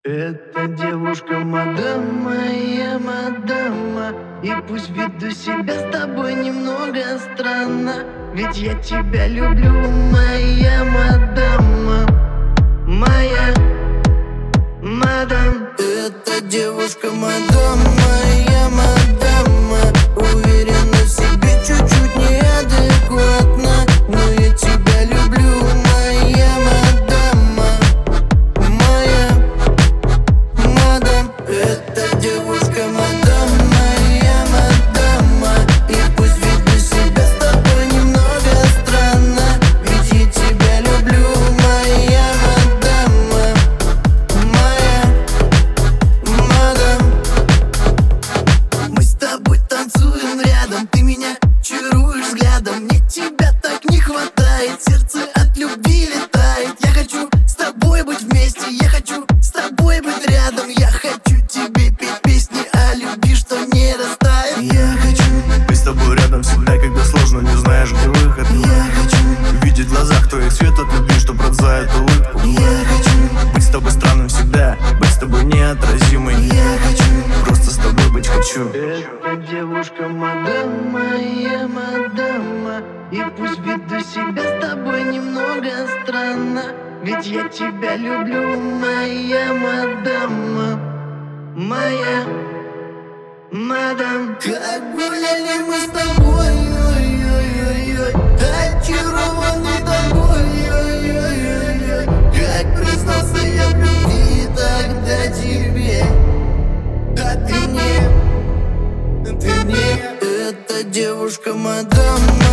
Эта девушка мадам, моя мадама. И пусть веду себя с тобой немного странно, ведь я тебя люблю, моя мадама. Моя мадам. Эта девушка мадам, моя мадама. Уверена в себе, чуть-чуть неадекватна, но я тебя люблю, моя мадама. Моя мадам. Эта девушка мадам, моя мадама. И пусть веду себя с тобой немного странно, ведь я тебя люблю, моя мадама. Моя мадам. Мы с тобой танцуем рядом, ты меня чаруешь взглядом. Мне тебя так не хватает, сердце от любви летает. Я хочу с тобой быть вместе, я хочу с тобой быть рядом. Я хочу тебе петь песни о любви, что не растает. Я хочу быть с тобой рядом всегда, когда сложно, не знаешь, где выход. Я хочу видеть в глазах твоих свет от любви, что пронзает улыбку. Я хочу быть с тобой странным всегда, быть с тобой неотразимой. Я хочу просто с тобой быть хочу. Эта девушка мадам, моя мадама. И пусть веду себя с тобой немного странно, ведь я тебя люблю, моя мадама. Моя мадам. Как гуляли мы с тобой, ой-ой-ой-ой, очарованы тобой, ой-ой-ой-ой. Как признался я в любви тогда тебе, а ты мне. Эта девушка мадам.